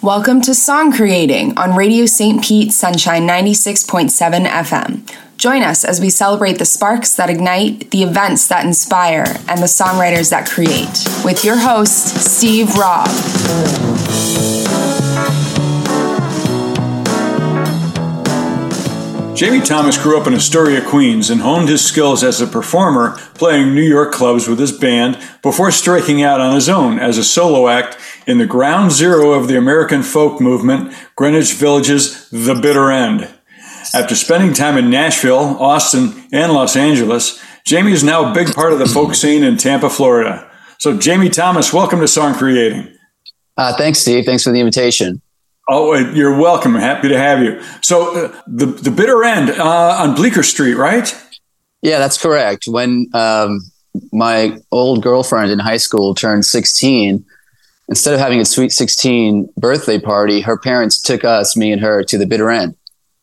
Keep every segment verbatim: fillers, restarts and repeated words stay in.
Welcome to Song Creating on Radio Saint Pete Sunshine ninety-six point seven F M. Join us as we celebrate the sparks that ignite, the events that inspire, and the songwriters that create. With your host, Steve Robb. Jamie Thomas grew up in Astoria, Queens, and honed his skills as a performer, playing New York clubs with his band before striking out on his own as a solo act in the ground zero of the American folk movement, Greenwich Village's The Bitter End. After spending time in Nashville, Austin, and Los Angeles, Jamie is now a big part of the folk scene in Tampa, Florida. So, Jamie Thomas, welcome to Song Creating. Uh, thanks, Steve. Thanks for the invitation. Oh, you're welcome. Happy to have you. So, uh, the the Bitter End uh, on Bleecker Street, right? Yeah, that's correct. When um, my old girlfriend in high school turned sixteen, instead of having a sweet sixteen birthday party, her parents took us, me and her, to the Bitter End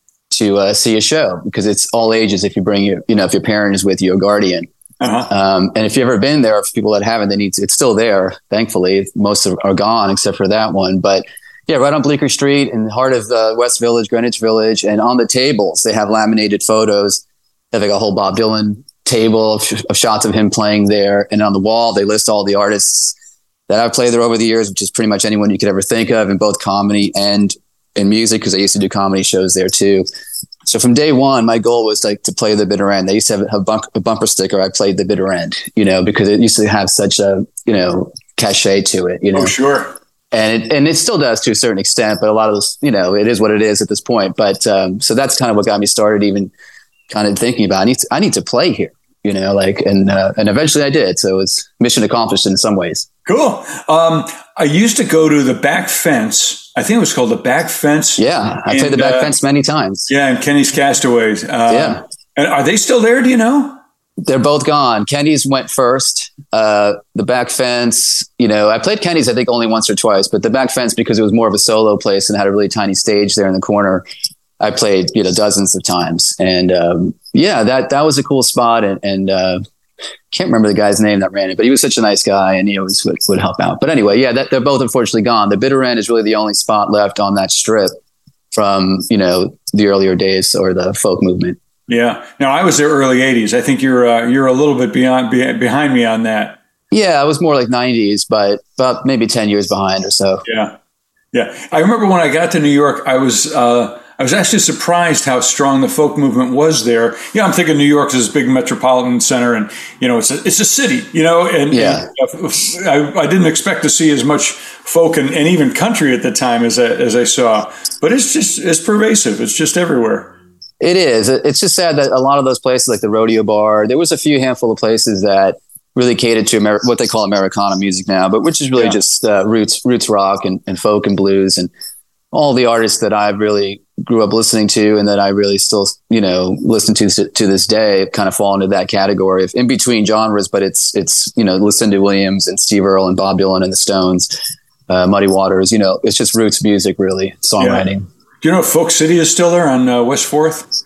to uh, see a show, because it's all ages if you bring your, you know, if your parent is with you, a guardian. Uh-huh. Um, and if you've ever been there, for people that haven't, they need to, it's still there. Thankfully, most of are gone except for that one. But yeah, right on Bleecker Street in the heart of uh, West Village, Greenwich Village. And on the tables, they have laminated photos. They have like a whole Bob Dylan table of, sh- of shots of him playing there. And on the wall, they list all the artists that I've played there over the years, which is pretty much anyone you could ever think of in both comedy and in music, because I used to do comedy shows there too. So from day one, my goal was like to play the Bitter End. They used to have a, bump, a bumper sticker. I played the Bitter End, you know, because it used to have such a, you know, cachet to it, you know. Oh, sure. And it, and it still does to a certain extent, but a lot of this, you know, it is what it is at this point. But um, so that's kind of what got me started, even kind of thinking about, I need to, I need to play here, you know, like, and, uh, and eventually I did. So it's mission accomplished in some ways. Cool. Um, I used to go to the Back Fence. I think it was called the Back Fence. Yeah. I played the Back uh, Fence many times. Yeah. And Kenny's Castaways. Uh, yeah. And are they still there? Do you know? They're both gone. Kenny's went first. Uh, the Back Fence, you know, I played Kenny's, I think, only once or twice, but the Back Fence, because it was more of a solo place and had a really tiny stage there in the corner, I played, you know, dozens of times. And um, yeah, that that was a cool spot. And, and uh, can't remember the guy's name that ran it, but he was such a nice guy, and he always would, would help out. But anyway, yeah, that, they're both unfortunately gone. The Bitter End is really the only spot left on that strip from, you know, the earlier days or the folk movement. Yeah. Now, I was there early eighties. I think you're uh, you're a little bit beyond be, behind me on that. Yeah, I was more like nineties, but about maybe ten years behind or so. Yeah. Yeah. I remember when I got to New York, I was uh, I was actually surprised how strong the folk movement was there. Yeah, I'm thinking New York is this big metropolitan center, and, you know, it's a, it's a city, you know, and, yeah. and I, I didn't expect to see as much folk and, and even country at the time as I, as I saw. But it's just, it's pervasive. It's just everywhere. It is. It's just sad that a lot of those places, like the Rodeo Bar, there was a few handful of places that really catered to Amer- what they call Americana music now, but which is really yeah. just uh, roots, roots rock and, and folk and blues, and all the artists that I really grew up listening to and that I really still, you know, listen to to this day kind of fall into that category of in between genres. But it's it's you know, Lucinda Williams and Steve Earle and Bob Dylan and the Stones, uh, Muddy Waters. You know, it's just roots music, really, songwriting. Yeah. Do you know if Folk City is still there on uh, West Fourth?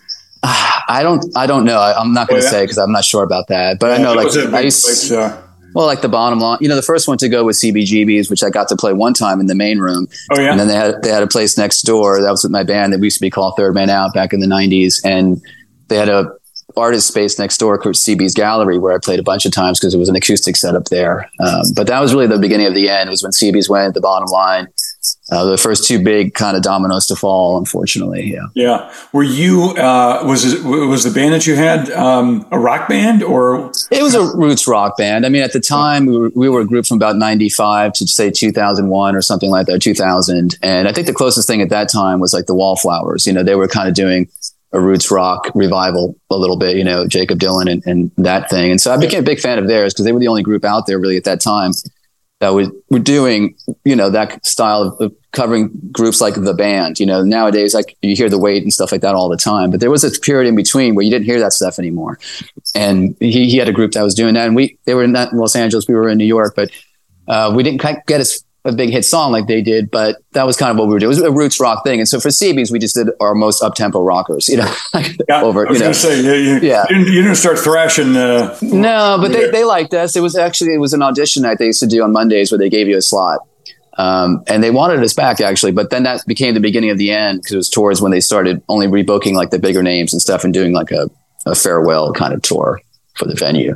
I don't. I don't know. I, I'm not going to oh, yeah. say because I'm not sure about that. But yeah, I know, like, I used. Place, uh, well, like the bottom line. You know, the first one to go was C B G B's, which I got to play one time in the main room. Oh yeah. And then they had they had a place next door that was with my band that used to be called Third Man Out back in the nineties, and they had a artist space next door called C B's Gallery, where I played a bunch of times because it was an acoustic setup there. Um, but that was really the beginning of the end. It was when C B's went, the bottom line. Uh, the first two big kind of dominoes to fall, unfortunately. Yeah. Yeah. Were you, uh, was it, was the band that you had, um, a rock band or? It was a roots rock band. I mean, at the time we were, we were a group from about ninety-five to say two thousand one or something like that, two thousand. And I think the closest thing at that time was like the Wallflowers. You know, they were kind of doing a roots rock revival a little bit, you know, Jacob Dylan and, and that thing. And so I became a big fan of theirs because they were the only group out there really at that time that we were doing, you know, that style of, of covering groups like the band. You know, nowadays, like you hear The Weight and stuff like that all the time, but there was a period in between where you didn't hear that stuff anymore. And he, he had a group that was doing that, and we, they were in that in Los Angeles, we were in New York, but uh, we didn't quite get as a big hit song like they did, but that was kind of what we were doing. It was a roots rock thing. And so for C B's, we just did our most up-tempo rockers, you know, yeah, over, I was you know. Gonna say, yeah, you, yeah. You, didn't, you didn't start thrashing. Uh, no, but they, they liked us. It was actually, it was an audition night they used to do on Mondays where they gave you a slot. Um, and they wanted us back actually, but then that became the beginning of the end because it was tours when they started only rebooking like the bigger names and stuff and doing like a, a farewell kind of tour for the venue.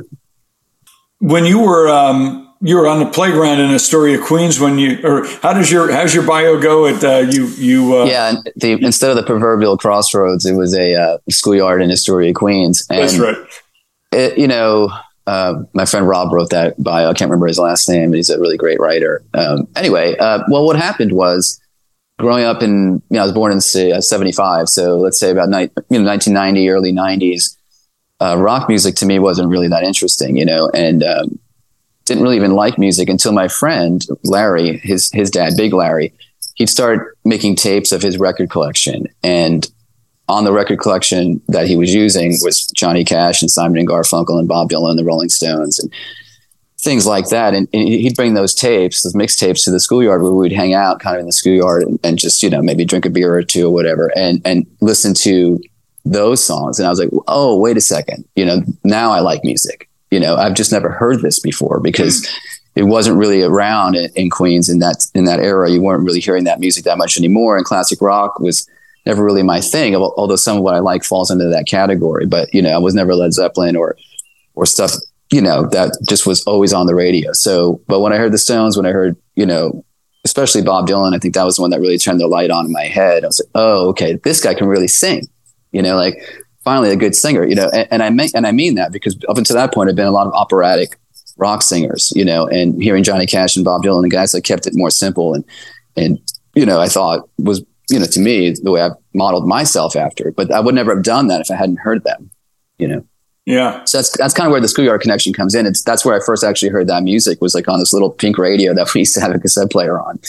When you were, um, you were on the playground in Astoria, Queens when you, or how does your, how's your bio go at, uh, you, you, uh, yeah, the, instead of the proverbial crossroads, it was a, uh, schoolyard in Astoria, Queens. And that's right. It, you know, Uh, my friend Rob wrote that bio. I can't remember his last name. He's a really great writer. Um, anyway, uh, well, what happened was growing up in, you know, I was born in uh, seventy-five. So let's say about ni- you know, nineteen ninety, early nineties, uh, rock music to me wasn't really that interesting, you know, and um, didn't really even like music until my friend Larry, his, his dad, Big Larry, he'd start making tapes of his record collection. And on the record collection that he was using was Johnny Cash and Simon and Garfunkel and Bob Dylan and the Rolling Stones and things like that. And, and he'd bring those tapes, those mixtapes to the schoolyard where we'd hang out kind of in the schoolyard and, and just, you know, maybe drink a beer or two or whatever and, and listen to those songs. And I was like, oh, wait a second. You know, now I like music. You know, I've just never heard this before because mm. it wasn't really around in, in Queens in that, in that era. You weren't really hearing that music that much anymore. And classic rock was never really my thing, although some of what I like falls into that category. But, you know, I was never Led Zeppelin or or stuff, you know, that just was always on the radio. So, but when I heard the Stones, when I heard, you know, especially Bob Dylan, I think that was the one that really turned the light on in my head. I was like, oh, okay, this guy can really sing, you know, like finally a good singer, you know, and, and I mean, and I mean that because up until that point, I've been a lot of operatic rock singers, you know, and hearing Johnny Cash and Bob Dylan and guys that kept it more simple and, and, you know, I thought was, you know, to me, the way I've modeled myself after, but I would never have done that if I hadn't heard them, you know? Yeah. So that's, that's kind of where the schoolyard connection comes in. It's, that's where I first actually heard that music was like on this little pink radio that we used to have a cassette player on.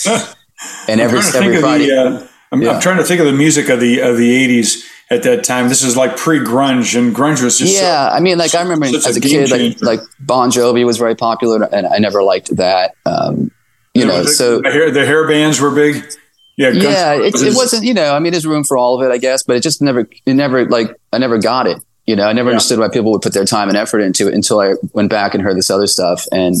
And every, every Friday. The, uh, I'm, yeah. I'm trying to think of the music of the, of the eighties at that time. This is like pre-grunge and grunge was just, yeah. So, I mean, like I remember as a kid, like, like Bon Jovi was very popular and I never liked that. Um, you, you know, know the, so the hair, the hair bands were big. Yeah, yeah, it, it wasn't, you know, I mean, there's room for all of it, I guess, but it just never, it never, like, I never got it. You know, I never yeah. understood why people would put their time and effort into it until I went back and heard this other stuff. And,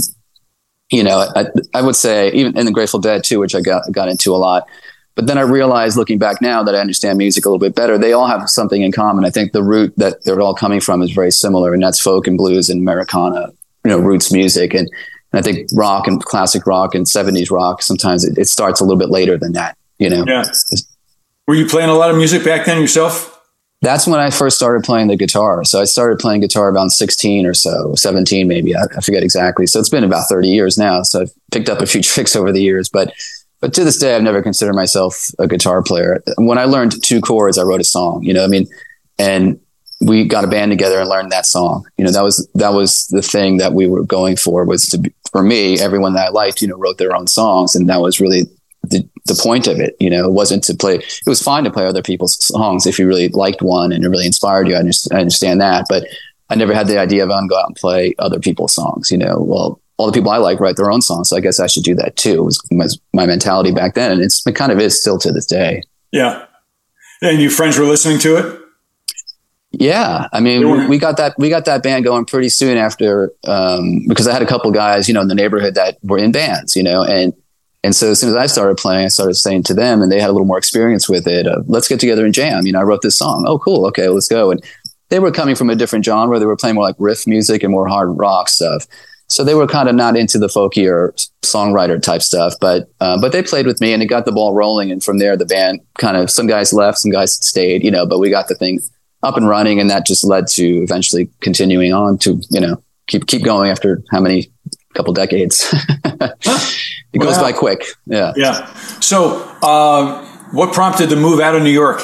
you know, I, I would say even in the Grateful Dead too, which I got, got into a lot. But then I realized looking back now that I understand music a little bit better. They all have something in common. I think the root that they're all coming from is very similar, and that's folk and blues and Americana, you know, roots music. And, and I think rock and classic rock and seventies rock, sometimes it, it starts a little bit later than that. You know, yeah. Were you playing a lot of music back then yourself? That's when I first started playing the guitar. So I started playing guitar around sixteen or so, seventeen maybe. I, I forget exactly. So it's been about thirty years now. So I've picked up a few tricks over the years, but but to this day, I've never considered myself a guitar player. When I learned two chords, I wrote a song. You know, I mean, and we got a band together and learned that song. You know, that was that was the thing that we were going for. Was to be, for me, everyone that I liked, you know, wrote their own songs, and that was really the, the point of it. You know, it wasn't to play. It was fine to play other people's songs if you really liked one and it really inspired you. I understand, I understand that, but I never had the idea of I'm going to go out and play other people's songs. You know, well, all the people I like write their own songs, so I guess I should do that too. It was my, my mentality back then, and it's, it kind of is still to this day. Yeah, and your friends were listening to it. Yeah, I mean, we, we got that we got that band going pretty soon after, um, because I had a couple guys, you know, in the neighborhood that were in bands, you know, and and so as soon as I started playing, I started saying to them, and they had a little more experience with it. Uh, let's get together and jam. You know, I wrote this song. Oh, cool. Okay, let's go. And they were coming from a different genre. They were playing more like riff music and more hard rock stuff. So they were kind of not into the folkier songwriter type stuff, but uh, but they played with me, and it got the ball rolling. And from there, the band kind of, some guys left, some guys stayed, you know, but we got the thing up and running, and that just led to eventually continuing on to, you know, keep keep going after how many couple decades. It goes wow. by quick. Yeah. Yeah. So uh, what prompted the move out of New York?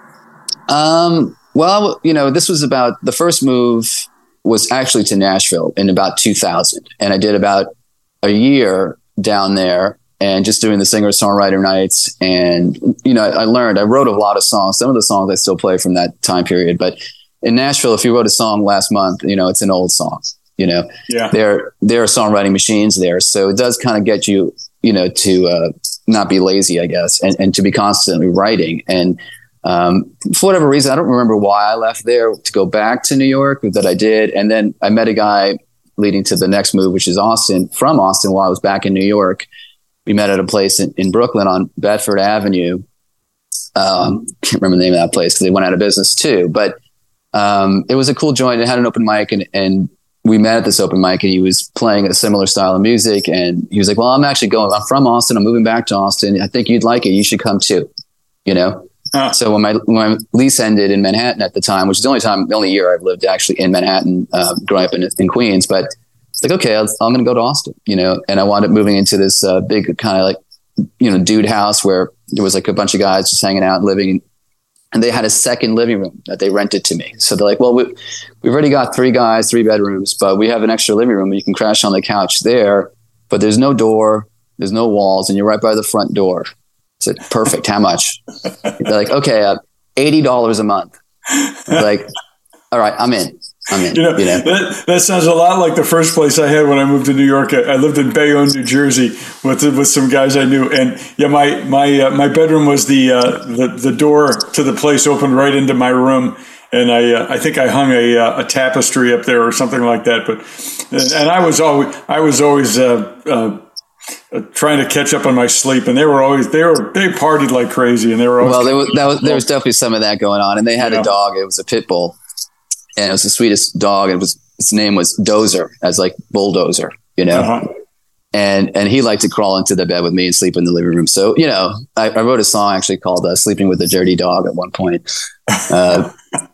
Um. Well, you know, this was about, the first move was actually to Nashville in about two thousand. And I did about a year down there and just doing the singer-songwriter nights. And, you know, I, I learned, I wrote a lot of songs. Some of the songs I still play from that time period. But in Nashville, if you wrote a song last month, you know, it's an old song, you know. Yeah. There, there are songwriting machines there. So it does kind of get you, you know, to uh, not be lazy, I guess, and, and to be constantly writing. And Um, for whatever reason, I don't remember why I left there to go back to New York, that I did. And then I met a guy leading to the next move, which is Austin, from Austin while I was back in New York. we met at a place in, in Brooklyn on Bedford Avenue. Um, can't remember the name of that place because they went out of business too. But um, it was a cool joint. It had an open mic, and and we met at this open mic, and he was playing a similar style of music. And he was like, "Well, I'm actually going. I'm from Austin. I'm moving back to Austin. I think you'd like it. You should come too." You know. Huh. So when my when my lease ended in Manhattan at the time, which is the only time, the only year I've lived actually in Manhattan, uh, growing up in in Queens, but it's like, okay, I'll, I'm going to go to Austin. You know, and I wound up moving into this uh, big kind of like, you know, dude house where there was like a bunch of guys just hanging out, living, and they had a second living room that they rented to me. So they're like, well, we, we've already got three guys, three bedrooms, but we have an extra living room. You can crash on the couch there, but there's no door, there's no walls, and you're right by the front door. I said, perfect. How much? They're like, okay, uh, eighty dollars a month. I was like, all right, I'm in. I mean, you know, you know. That, that sounds a lot like the first place I had when I moved to New York. I, I lived in Bayonne, New Jersey, with with some guys I knew, and yeah, my my uh, my bedroom was the, uh, the the door to the place opened right into my room, and I uh, I think I hung a a tapestry up there or something like that. But and, and I was always I was always uh, uh, uh, trying to catch up on my sleep, and they were always they were they partied like crazy, and they were always well, there was, that was there was definitely some of that going on, and they had yeah. a dog. It was a pit bull. And it was the sweetest dog. It was, its name was Dozer, as like bulldozer, you know? Uh-huh. And, and he liked to crawl into the bed with me and sleep in the living room. So, you know, I, I wrote a song actually called uh, Sleeping with a Dirty Dog at one point. Uh,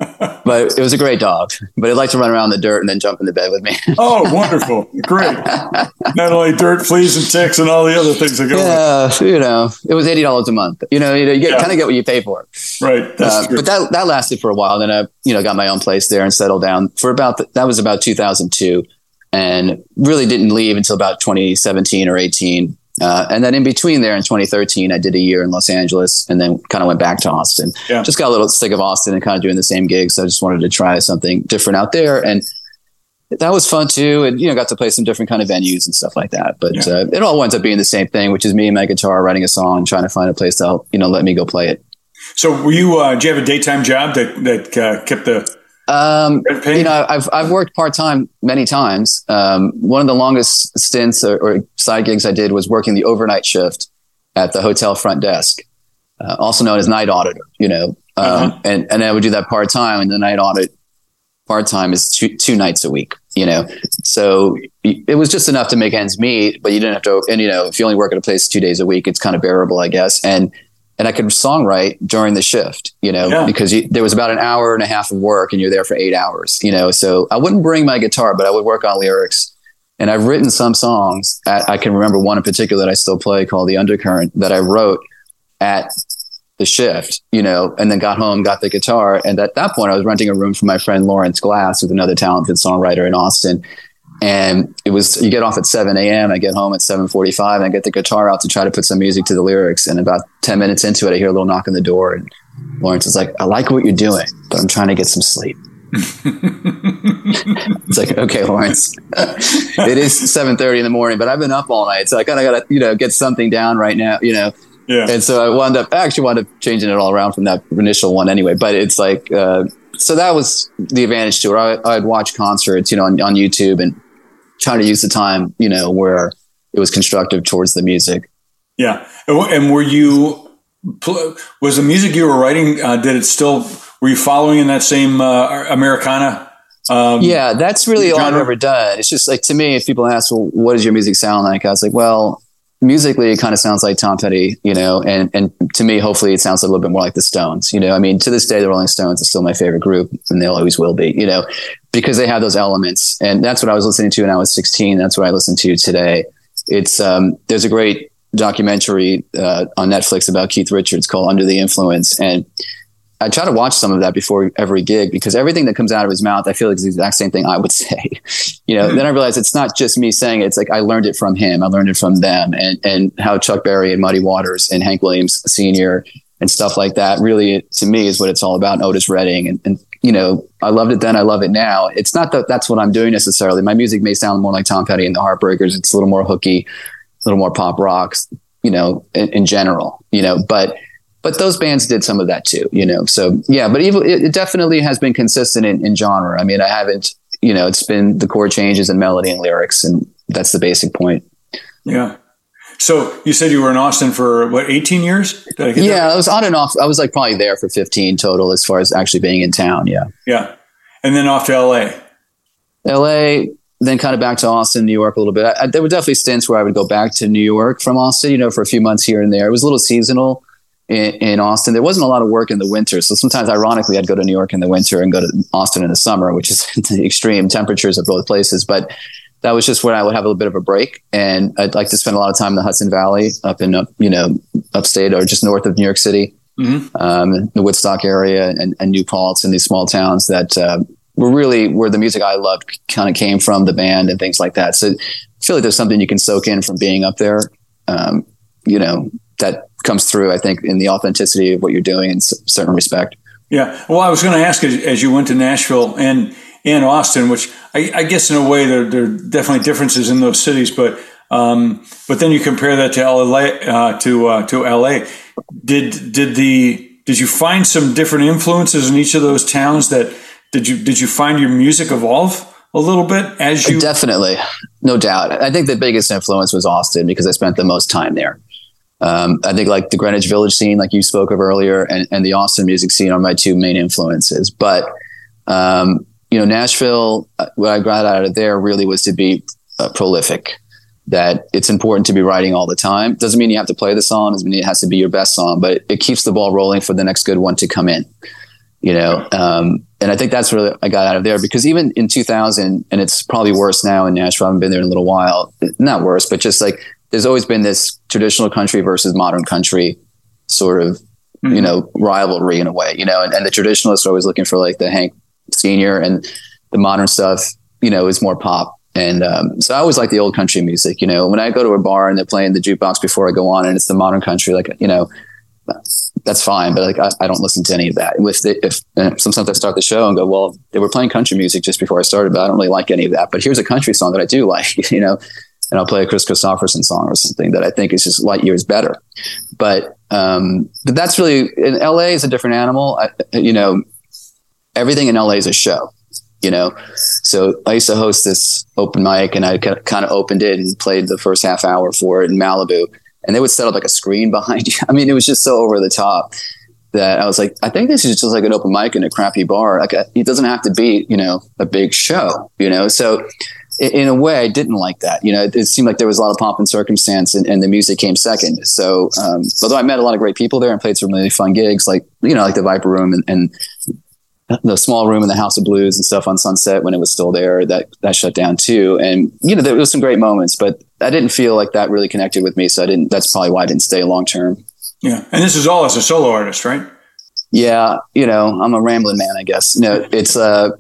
but it was a great dog, but it liked to run around the dirt and then jump in the bed with me. Oh, wonderful. Great. Not only dirt, fleas and ticks and all the other things that go yeah, with it. You know, it was eighty dollars a month. You know, you, know, you get, yeah. kind of get what you pay for. Right. That's uh, true. But that, that lasted for a while. Then I, you know, got my own place there and settled down for about, the, that was about two thousand two, and really didn't leave until about twenty seventeen or eighteen. Uh, and then in between there in twenty thirteen, I did a year in Los Angeles and then kind of went back to Austin. Yeah. Just got a little sick of Austin and kind of doing the same gigs. So I just wanted to try something different out there. And that was fun too. And, you know, got to play some different kind of venues and stuff like that. But yeah. uh, it all winds up being the same thing, which is me and my guitar writing a song and trying to find a place to, you know, let me go play it. So were you, uh, did you have a daytime job that, that uh, kept the... Um, you know, I've, I've worked part-time many times. Um, one of the longest stints or, or side gigs I did was working the overnight shift at the hotel front desk, uh, also known as night auditor, you know, um, uh-huh. and, and I would do that part-time, and the night audit part-time is two, two nights a week, you know? So it was just enough to make ends meet, but you didn't have to, and you know, if you only work at a place two days a week, it's kind of bearable, I guess. And And I could songwrite during the shift, you know, yeah. because you, there was about an hour and a half of work and you're there for eight hours, you know. So I wouldn't bring my guitar, but I would work on lyrics. And I've written some songs. At, I can remember one in particular that I still play called The Undercurrent that I wrote at the shift, you know, and then got home, got the guitar. And at that point, I was renting a room for my friend Lawrence Glass, who's another talented songwriter in Austin. And it was, you get off at seven a.m. I get home at seven forty-five and I get the guitar out to try to put some music to the lyrics. And about ten minutes into it, I hear a little knock on the door. And Lawrence is like, I like what you're doing, but I'm trying to get some sleep. It's like, okay, Lawrence, it is seven thirty in the morning, but I've been up all night. So I kind of got to, you know, get something down right now, you know? Yeah. And so I wound up, I actually wound up changing it all around from that initial one anyway, but it's like, uh, so that was the advantage to it. I, I'd watch concerts, you know, on, on YouTube and trying to use the time, you know, where it was constructive towards the music. Yeah. And were you, was the music you were writing, uh, did it still, were you following in that same uh, Americana? Um, yeah, that's really genre? all I've ever done. It's just like, to me, if people ask, well, what does your music sound like? I was like, well, musically, it kind of sounds like Tom Petty, you know, and, and to me, hopefully it sounds a little bit more like the Stones, you know. I mean, to this day, the Rolling Stones is still my favorite group and they always will be, you know, because they have those elements. And that's what I was listening to when I was sixteen. That's what I listen to today. It's, um, there's a great documentary uh, on Netflix about Keith Richards called Under the Influence. And I try to watch some of that before every gig because everything that comes out of his mouth, I feel like is the exact same thing I would say, you know. Mm-hmm. Then I realized it's not just me saying it. It's like I learned it from him. I learned it from them, and and how Chuck Berry and Muddy Waters and Hank Williams Senior and stuff like that really, to me, is what it's all about. And Otis Redding, and, and you know, I loved it then. I love it now. It's not that that's what I'm doing necessarily. My music may sound more like Tom Petty and the Heartbreakers. It's a little more hooky, a little more pop rocks, you know, in, in general, you know, but. But those bands did some of that too, you know? So yeah, but even, it definitely has been consistent in, in genre. I mean, I haven't, you know, it's been the chord changes and melody and lyrics, and that's the basic point. Yeah. So you said you were in Austin for what, eighteen years? Did I get yeah, that? I was on and off. I was like probably there for fifteen total as far as actually being in town. Yeah. Yeah. And then off to L A. L A, then kind of back to Austin, New York a little bit. I, I, there were definitely stints where I would go back to New York from Austin, you know, for a few months here and there. It was a little seasonal in, in Austin. There wasn't a lot of work in the winter. So sometimes, ironically, I'd go to New York in the winter and go to Austin in the summer, which is the extreme temperatures of both places. But that was just where I would have a little bit of a break. And I'd like to spend a lot of time in the Hudson Valley up in, up, you know, upstate or just north of New York City, mm-hmm. um, the Woodstock area and, and New Paltz and these small towns that uh, were really where the music I loved kind of came from, the band and things like that. So I feel like there's something you can soak in from being up there, um, you know, that comes through, I think, in the authenticity of what you're doing in a certain respect. Yeah. Well, I was going to ask, as, as you went to Nashville and and Austin, which I, I guess in a way there, there are definitely differences in those cities, but um, but then you compare that to L A, uh, to uh, to L A. Did did the did you find some different influences in each of those towns? That did you did you find your music evolve a little bit as you? Definitely, no doubt. I think the biggest influence was Austin because I spent the most time there. Um, I think like the Greenwich Village scene, like you spoke of earlier, and, and the Austin music scene are my two main influences. But um, you know, Nashville, what I got out of there really was to be uh, prolific, that it's important to be writing all the time. Doesn't mean you have to play the song, doesn't mean it has to be your best song, but it, it keeps the ball rolling for the next good one to come in, you know? Um, and I think that's really I got out of there because even in two thousand, and it's probably worse now in Nashville, I haven't been there in a little while, not worse, but just like, there's always been this traditional country versus modern country sort of, mm-hmm. you know, rivalry in a way, you know, and, and the traditionalists are always looking for like the Hank Senior, and the modern stuff, you know, is more pop. And um, so I always like the old country music. You know, when I go to a bar and they're playing the jukebox before I go on, and it's the modern country, like, you know, that's fine. But like, I, I don't listen to any of that. If, they, if sometimes I start the show and go, well, they were playing country music just before I started, but I don't really like any of that. But here's a country song that I do like, you know, and I'll play a Chris Christopherson song or something that I think is just light years better. But um, but that's really, in L A is a different animal. I, you know, everything in L A is a show, you know? So I used to host this open mic and I kind of opened it and played the first half hour for it in Malibu, and they would set up like a screen behind you. I mean, it was just so over the top that I was like, I think this is just like an open mic in a crappy bar. Like a, it doesn't have to be, you know, a big show, you know? So in, in a way I didn't like that, you know, it, it seemed like there was a lot of pomp and circumstance and, and the music came second. So um, although I met a lot of great people there and played some really fun gigs, like, you know, like the Viper Room and, and the small room in the House of Blues and stuff on Sunset when it was still there, that that shut down too. And, you know, there was some great moments, but I didn't feel like that really connected with me. So I didn't, that's probably why I didn't stay long term. Yeah. And this is all as a solo artist, right? Yeah. You know, I'm a rambling man, I guess. No, it's, uh,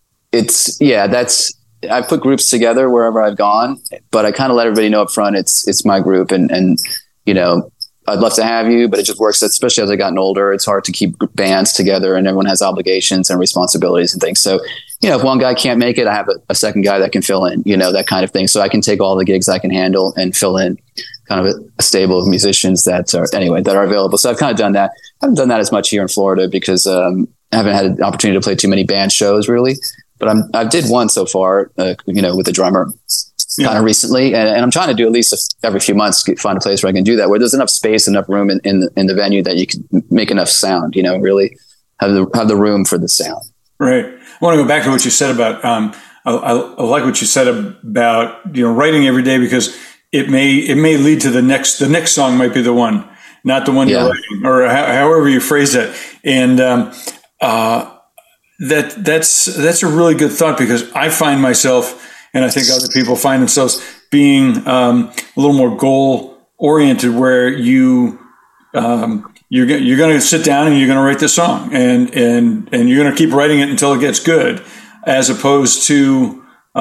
it's, yeah, that's, I put groups together wherever I've gone, but I kind of let everybody know up front, it's, it's my group and, and, you know, I'd love to have you, but it just works, especially as I've gotten older. It's hard to keep bands together and everyone has obligations and responsibilities and things. So, you know, if one guy can't make it, I have a, a second guy that can fill in, you know, that kind of thing. So I can take all the gigs I can handle and fill in kind of a, a stable of musicians that are, anyway, that are available. So I've kind of done that. I haven't done that as much here in Florida because um, I haven't had an opportunity to play too many band shows really, but I'm, I did one so far, uh, you know, with the drummer. Yeah. Kind of recently, and, and I'm trying to do at least every few months get, find a place where I can do that, where there's enough space, enough room in, in the in the venue that you can make enough sound. You know, really have the have the room for the sound. Right. I want to go back to what you said about. Um, I, I, I like what you said about you know writing every day because it may it may lead to the next the next song might be the one, not the one yeah. you're writing, or ho- however you phrase that. And um, uh, that that's that's a really good thought because I find myself. And I think other people find themselves being um, a little more goal oriented, where you um, you're you're going to sit down and you're going to write the song, and and and you're going to keep writing it until it gets good, as opposed to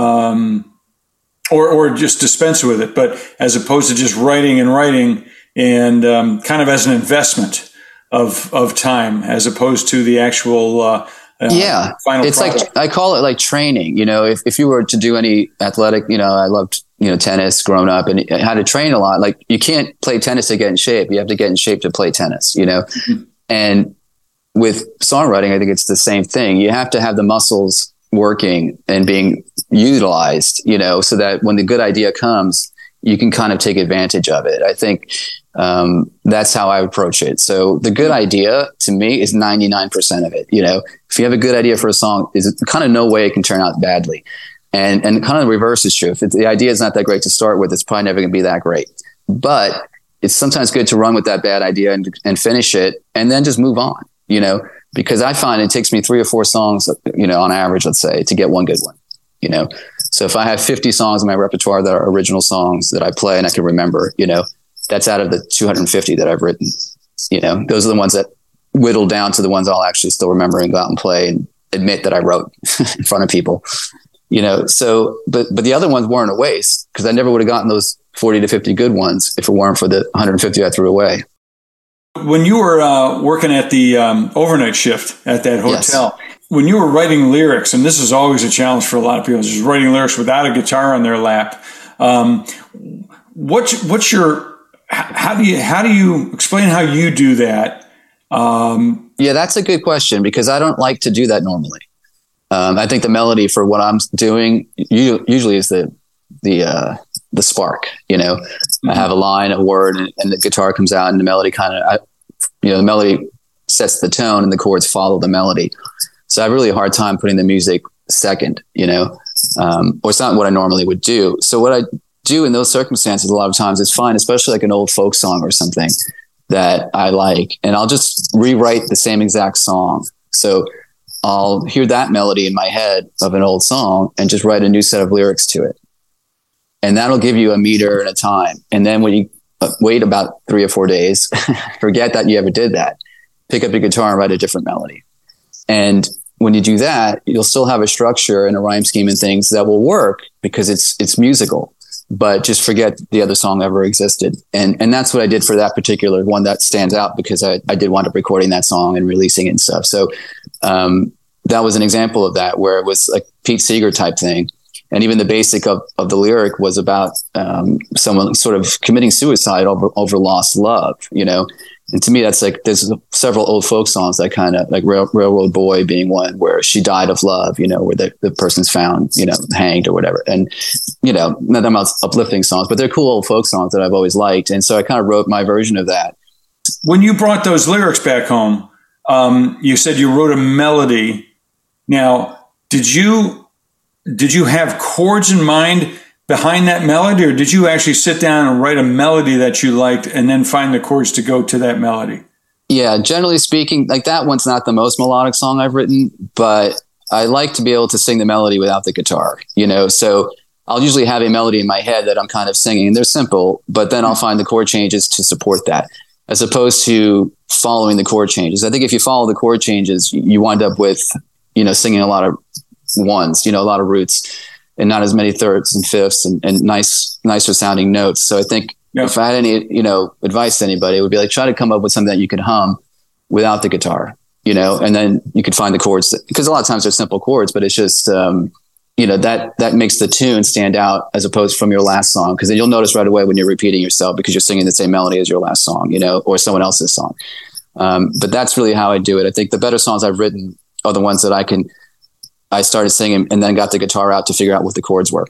um, or or just dispense with it, but as opposed to just writing and writing and um, kind of as an investment of of time, as opposed to the actual. Uh, Uh, yeah, it's product. Like I call it like training. You know, if, if you were to do any athletic, you know, I loved you know tennis growing up and I had to train a lot. Like you can't play tennis to get in shape. You have to get in shape to play tennis. You know, mm-hmm. And with songwriting, I think it's the same thing. You have to have the muscles working and being utilized. You know, so that when the good idea comes, you can kind of take advantage of it. I think um, that's how I approach it. So the good idea to me is ninety-nine percent of it. You know, if you have a good idea for a song, is kind of no way it can turn out badly. And and kind of the reverse is true. If the idea is not that great to start with, it's probably never going to be that great. But it's sometimes good to run with that bad idea and, and finish it and then just move on, you know, because I find it takes me three or four songs, you know, on average, let's say, to get one good one, you know. So if I have fifty songs in my repertoire that are original songs that I play and I can remember, you know, that's out of the two hundred fifty that I've written. You know, those are the ones that whittle down to the ones I'll actually still remember and go out and play and admit that I wrote in front of people. You know, so, but, but the other ones weren't a waste because I never would have gotten those forty to fifty good ones if it weren't for the one hundred fifty I threw away. When you were uh, working at the um, overnight shift at that hotel, yes. When you were writing lyrics, and this is always a challenge for a lot of people, just writing lyrics without a guitar on their lap. Um, what's, what's your, how do you, how do you explain how you do that? Um, yeah, that's a good question because I don't like to do that normally. Um, I think the melody for what I'm doing usually is the the uh, the spark. You know, mm-hmm. I have a line, a word, and, and the guitar comes out, and the melody kind of, you know, the melody sets the tone, and the chords follow the melody. So I have really a hard time putting the music second. You know, um, or it's not what I normally would do. So what I do in those circumstances, a lot of times, is fine, especially like an old folk song or something that I like, and I'll just rewrite the same exact song. So I'll hear that melody in my head of an old song and just write a new set of lyrics to it. And that'll give you a meter and a time. And then when you uh, wait about three or four days, forget that you ever did that, pick up your guitar and write a different melody. And when you do that, you'll still have a structure and a rhyme scheme and things that will work because it's, it's musical, but just forget the other song ever existed. And, and that's what I did for that particular one that stands out because I, I did wind up recording that song and releasing it and stuff. So, um, that was an example of that where it was like Pete Seeger type thing. And even the basic of, of the lyric was about, um, someone sort of committing suicide over, over lost love, you know? And to me, that's like, there's several old folk songs that kind of like Rail, Railroad Boy being one where she died of love, you know, where the, the person's found, you know, hanged or whatever. And, you know, not that much uplifting songs, but they're cool old folk songs that I've always liked. And so I kind of wrote my version of that. When you brought those lyrics back home, um, you said you wrote a melody. Now, did you, did you have chords in mind behind that melody, or did you actually sit down and write a melody that you liked and then find the chords to go to that melody? Yeah, generally speaking, like that one's not the most melodic song I've written, but I like to be able to sing the melody without the guitar, you know? So I'll usually have a melody in my head that I'm kind of singing, and they're simple, but then I'll find the chord changes to support that, as opposed to following the chord changes. I think if you follow the chord changes, you wind up with, you know, singing a lot of ones, you know, a lot of roots, and not as many thirds and fifths and, and nice, nicer sounding notes. So I think yeah. if I had any, you know, advice to anybody, it would be like, try to come up with something that you could hum without the guitar, you know, and then you could find the chords that, because a lot of times they're simple chords, but it's just, um, you know, that, that makes the tune stand out as opposed from your last song. Cause then you'll notice right away when you're repeating yourself because you're singing the same melody as your last song, you know, or someone else's song. Um, but that's really how I do it. I think the better songs I've written are the ones that I can, I started singing and then got the guitar out to figure out what the chords were.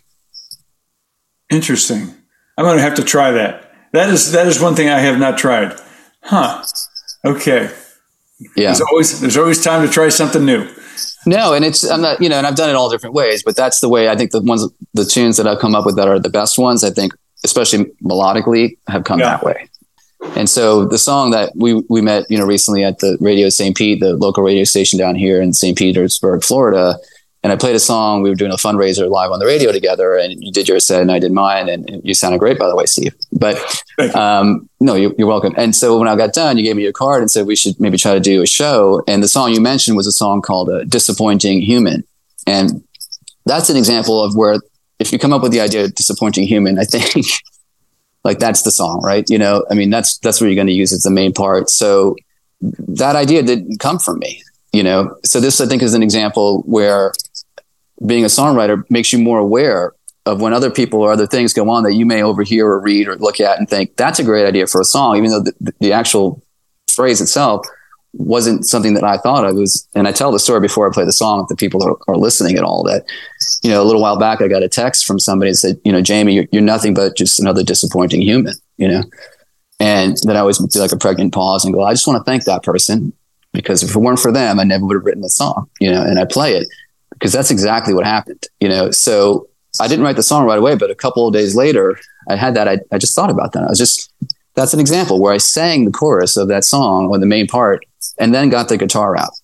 Interesting. I'm going to have to try that. That is, that is one thing I have not tried. Huh. Okay. Yeah. There's always, there's always time to try something new. No. And it's, I'm not, you know, and I've done it all different ways, but that's the way I think the ones, the tunes that I've come up with that are the best ones, I think, especially melodically, have come yeah. that way. And so the song that we, we met, you know, recently at the Radio Saint Pete, the local radio station down here in Saint Petersburg, Florida. And I played a song. We were doing a fundraiser live on the radio together, and you did your set and I did mine. And you sounded great, by the way, Steve. But um, no, you, you're welcome. And so when I got done, you gave me your card and said we should maybe try to do a show. And the song you mentioned was a song called uh, Disappointing Human. And that's an example of where if you come up with the idea of disappointing human, I think like that's the song, right? You know, I mean, that's, that's what you're going to use as the main part. So that idea didn't come from me, you know? So this, I think, is an example where being a songwriter makes you more aware of when other people or other things go on that you may overhear or read or look at and think that's a great idea for a song, even though the, the actual phrase itself wasn't something that I thought of. It was, and I tell the story before I play the song, if the people are, are listening at all, that, you know, a little while back, I got a text from somebody that said, you know, Jamie, you're, you're nothing but just another disappointing human, you know? And then I always do like a pregnant pause and go, I just want to thank that person, because if it weren't for them, I never would have written the song, you know, and I play it because that's exactly what happened, you know? So I didn't write the song right away, but a couple of days later I had that. I, I just thought about that. I was just, that's an example where I sang the chorus of that song or the main part and then got the guitar out.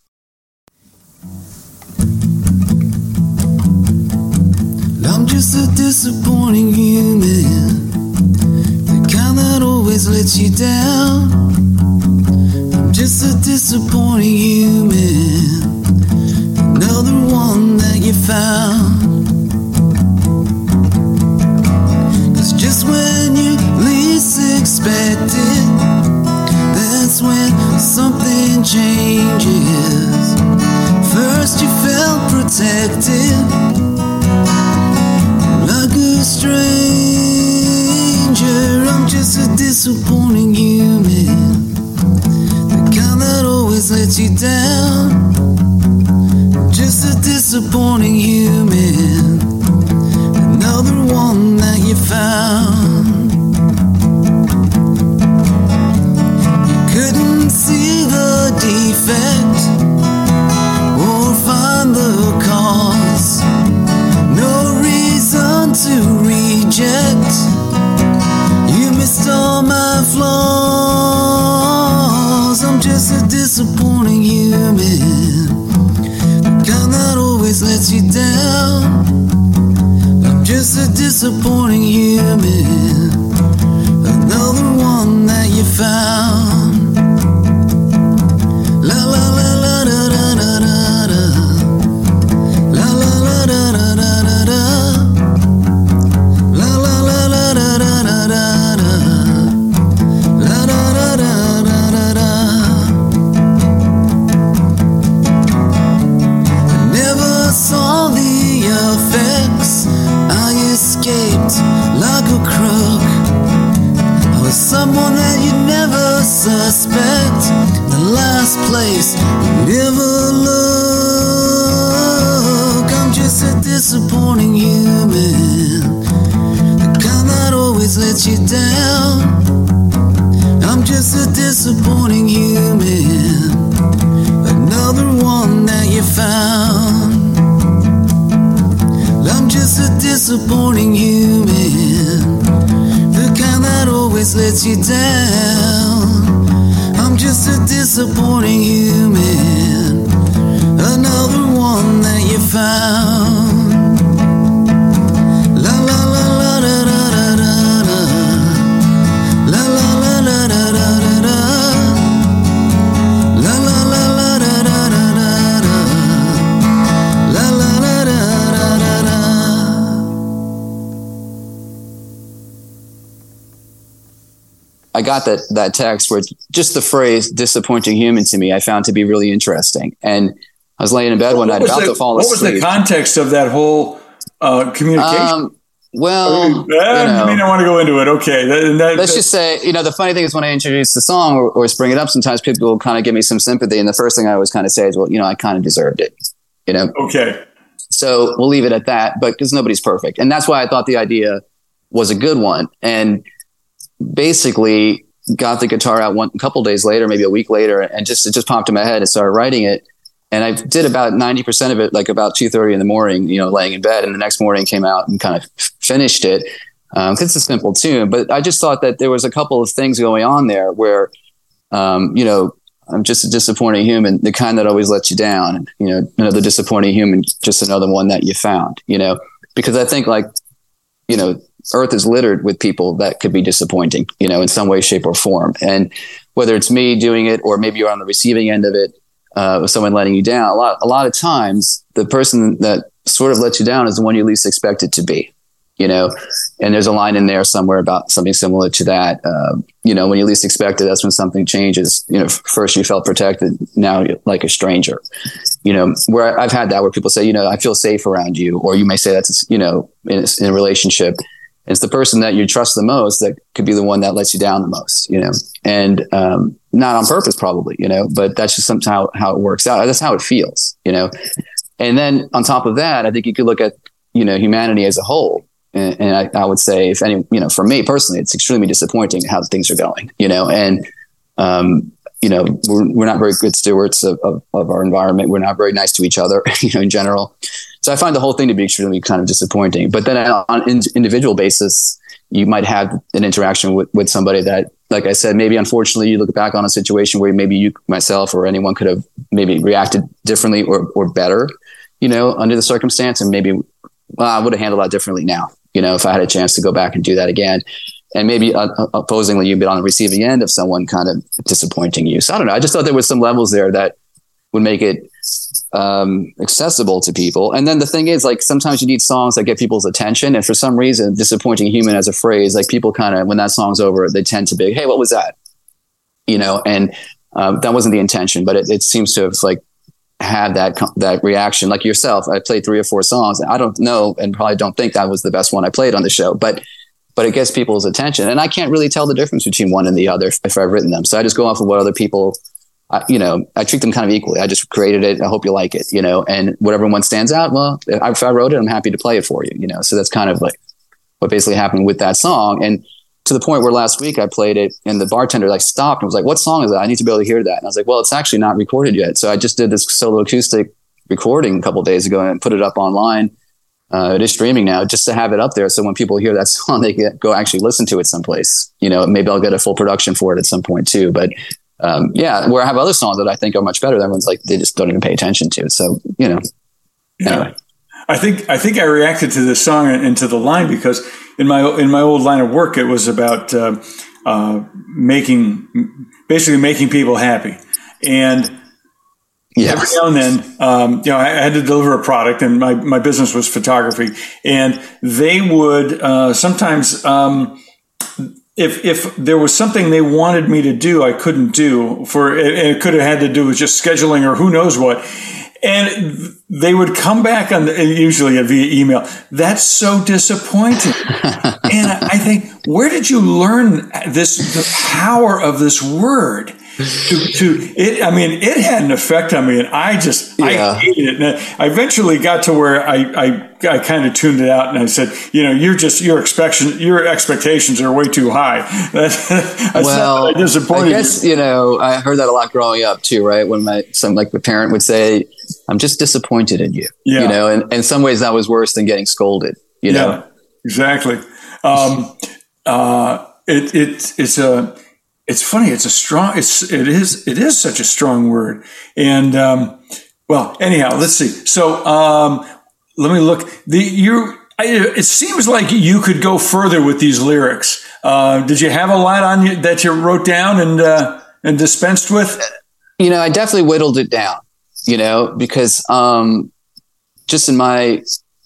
I'm just a disappointing human, the kind that always lets you down. I'm just a disappointing human, another one that you found. Cause just when you least expect it, that's when something changes. First you felt protected, like a stranger. I'm just a disappointing human, the kind that always lets you down. Just a disappointing human, another one that you found. You couldn't see the defect or find the cause, no reason to reject. You missed all my flaws. I'm just a disappointing human, the kind that always lets you down. I'm just a disappointing human, another one that you found. La la la la da da da da da. La la la da da da da da. La la la la da da da da da. La da da da da da da. I never saw the effects. I escaped like a crook. I was someone that you'd never suspect, the last place you'd ever look. I'm just a disappointing human, the kind that always lets you down. I'm just a disappointing human, another one that you found. I'm just a disappointing human, the kind that always lets you down. I'm just a disappointing human, another one that you found. La la la la da da da da da. La la la la da da da da. La la la la da da da da da. La la la da da da da. I got that that text where just the phrase "disappointing human" to me, I found to be really interesting. And I was laying in bed one night about the, to fall what asleep. What was the context of that whole uh, communication? Um, well, I mean, you know, I mean, I want to go into it. Okay, that, that, let's that, just say, you know, the funny thing is when I introduce the song or, or bring it up, sometimes people will kind of give me some sympathy, and the first thing I always kind of say is, "Well, you know, I kind of deserved it," you know. Okay. So we'll leave it at that, but because nobody's perfect, and that's why I thought the idea was a good one, and basically got the guitar out one a couple days later, maybe a week later, and just it just popped in my head and started writing it. And I did about ninety percent of it, like about two thirty in the morning, you know, laying in bed. And the next morning came out and kind of finished it. Um, cause it's a simple tune, but I just thought that there was a couple of things going on there where, um, you know, I'm just a disappointing human, the kind that always lets you down. And, you know, another disappointing human, just another one that you found, you know, because I think like, you know, Earth is littered with people that could be disappointing, you know, in some way, shape or form. And whether it's me doing it, or maybe you're on the receiving end of it, uh, with someone letting you down, a lot, a lot of times the person that sort of lets you down is the one you least expect it to be, you know, and there's a line in there somewhere about something similar to that. Uh, you know, when you least expect it, that's when something changes. You know, first you felt protected, now you're like a stranger, you know, where I've had that where people say, you know, I feel safe around you, or you may say that's, you know, in a, in a relationship. It's the person that you trust the most that could be the one that lets you down the most, you know, and um, not on purpose probably, you know, but that's just somehow how it works out. That's how it feels, you know. And then on top of that, I think you could look at, you know, humanity as a whole. And, and I, I would say, if any, you know, for me personally, it's extremely disappointing how things are going, you know, and, um, you know, we're, we're not very good stewards of, of, of our environment. We're not very nice to each other, you know, in general. So I find the whole thing to be extremely kind of disappointing. But then on an individual basis, you might have an interaction with, with somebody that, like I said, maybe unfortunately you look back on a situation where maybe you, myself, or anyone could have maybe reacted differently or, or better, you know, under the circumstance. And maybe, well, I would have handled that differently now, you know, if I had a chance to go back and do that again. And maybe uh, opposingly, you've been on the receiving end of someone kind of disappointing you. So I don't know. I just thought there was some levels there that would make it um, accessible to people. And then the thing is, like, sometimes you need songs that get people's attention. And for some reason, disappointing human as a phrase, like people kind of, when that song's over, they tend to be, hey, what was that? You know, and um, that wasn't the intention, but it, it seems to have like had that, that reaction. Like yourself, I played three or four songs. I don't know, and probably don't think that was the best one I played on the show, but but it gets people's attention. And I can't really tell the difference between one and the other if, if I've written them. So I just go off of what other people, uh, you know, I treat them kind of equally. I just created it. I hope you like it, you know, and whatever one stands out, well, if I wrote it, I'm happy to play it for you, you know? So that's kind of like what basically happened with that song. And to the point where last week I played it and the bartender like stopped and was like, what song is that? I need to be able to hear that. And I was like, well, it's actually not recorded yet. So I just did this solo acoustic recording a couple of days ago and put it up online. Uh, it is streaming now, just to have it up there. So when people hear that song, they get, go actually listen to it someplace, you know, maybe I'll get a full production for it at some point too. But um, yeah, where I have other songs that I think are much better, everyone's like, they just don't even pay attention to. So, you know, yeah. Anyway. I think, I think I reacted to this song and to the line because in my, in my old line of work, it was about uh, uh, making, basically making people happy. And yes. every now and then, um, you know, I had to deliver a product, and my, my business was photography, and they would uh, sometimes, um, if if there was something they wanted me to do, I couldn't do for, and it could have had to do with just scheduling or who knows what. And they would come back on the, usually via email. That's so disappointing. And I think, where did you learn this, the power of this word? To, to it, I mean, it had an effect on me, and I just, yeah. I hated it. And I eventually got to where I, I, I kind of tuned it out, and I said, you know, you're just your expectation, your expectations are way too high. That's, that's well, disappointing. I guess you know, I heard that a lot growing up too, right? When my some like the parent would say, "I'm just disappointed in you," yeah. you know, and, and in some ways that was worse than getting scolded. You know, yeah, exactly. Um, uh, it it it's a. It's funny. It's a strong. It's it is it is such a strong word. And um, well, anyhow, let's see. So um, let me look. The you. I, it seems like you could go further with these lyrics. Uh, did you have a line on you that you wrote down and uh, and dispensed with? You know, I definitely whittled it down. You know, because um, just in my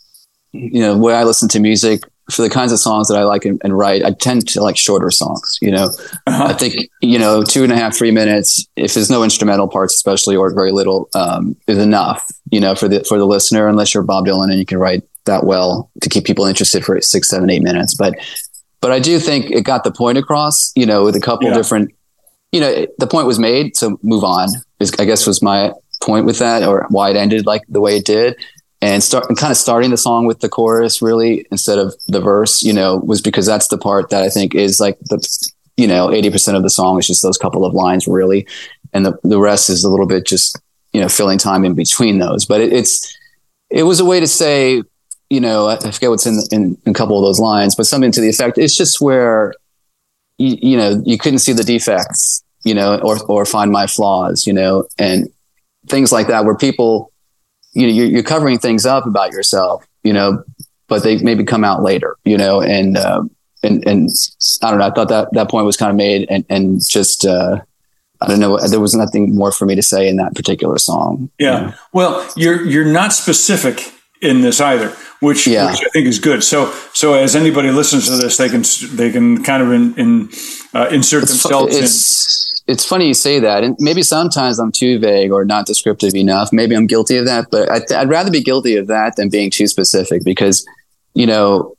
you know way I listen to music. For the kinds of songs that I like and, and write, I tend to like shorter songs, you know, uh-huh. I think, you know, two and a half, three minutes, if there's no instrumental parts, especially, or very little, um, is enough, you know, for the, for the listener, unless you're Bob Dylan and you can write that well to keep people interested for six, seven, eight minutes. But, but I do think it got the point across, you know, with a couple yeah. different, you know, it, the point was made. So move on is, I guess was my point with that, or why it ended like the way it did. And start and kind of starting the song with the chorus really instead of the verse, you know, was because that's the part that I think is like the, you know, eighty percent of the song is just those couple of lines really. And the, the rest is a little bit just, you know, filling time in between those. But it, it's, it was a way to say, you know, I forget what's in, in, in a couple of those lines, but something to the effect, it's just where, you, you know, you couldn't see the defects, you know, or, or find my flaws, you know, and things like that where people, you know, you're, you're covering things up about yourself, you know, but they maybe come out later, you know, and, uh, and, and I don't know, I thought that that point was kind of made and, and just, uh, I don't know, there was nothing more for me to say in that particular song. Yeah. You know? Well, you're, you're not specific in this either, which, yeah. which I think is good. So, so as anybody listens to this, they can, they can kind of in, in uh, insert it's themselves fu- it's, in. It's funny you say that, and maybe sometimes I'm too vague or not descriptive enough. Maybe I'm guilty of that, but I th- I'd rather be guilty of that than being too specific because, you know,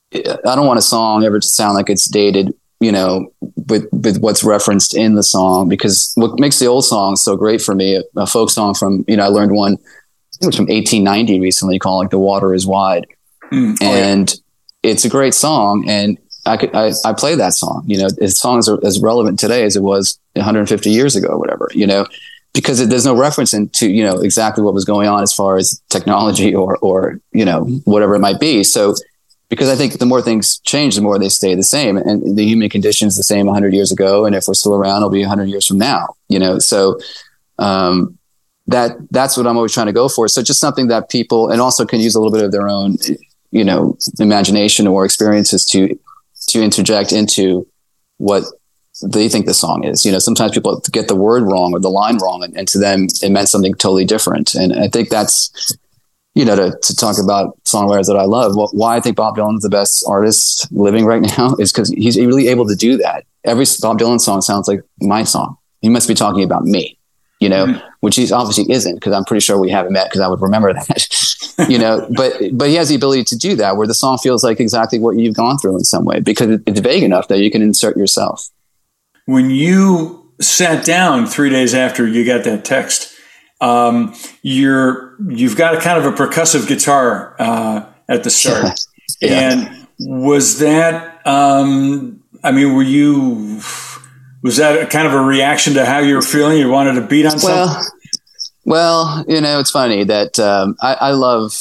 I don't want a song ever to sound like it's dated, you know, with, with what's referenced in the song, because what makes the old songs so great for me, a, a folk song from, you know, I learned one, I think it was from eighteen ninety recently, called like The Water Is Wide. Mm, oh, and yeah. It's a great song. And I could, I, I play that song, you know, the songs are as relevant today as it was one hundred fifty years ago, or whatever, you know, because it, there's no reference into, you know, exactly what was going on as far as technology or, or, you know, whatever it might be. So, because I think the more things change, the more they stay the same, and the human condition is the same one hundred years ago. And if we're still around, it'll be one hundred years from now, you know? So, um, that, that's what I'm always trying to go for. So just something that people, and also can use a little bit of their own, you know, imagination or experiences to, to interject into what they think the song is. You know, sometimes people get the word wrong or the line wrong, and, and to them it meant something totally different. And I think that's, you know, to, to talk about songwriters that I love, well, why I think Bob Dylan's the best artist living right now is because he's really able to do that. Every Bob Dylan song sounds like my song. He must be talking about me, you know, mm-hmm. which he obviously isn't, because I'm pretty sure we haven't met, because I would remember that, you know, but, but he has the ability to do that, where the song feels like exactly what you've gone through in some way, because it, it's vague enough that you can insert yourself. When you sat down three days after you got that text, um, you're, you've got a kind of a percussive guitar, uh, at the start. Yeah. And was that, um, I mean, were you, was that a kind of a reaction to how you were feeling? You wanted to beat on well, something? Well, you know, it's funny that, um, I, I love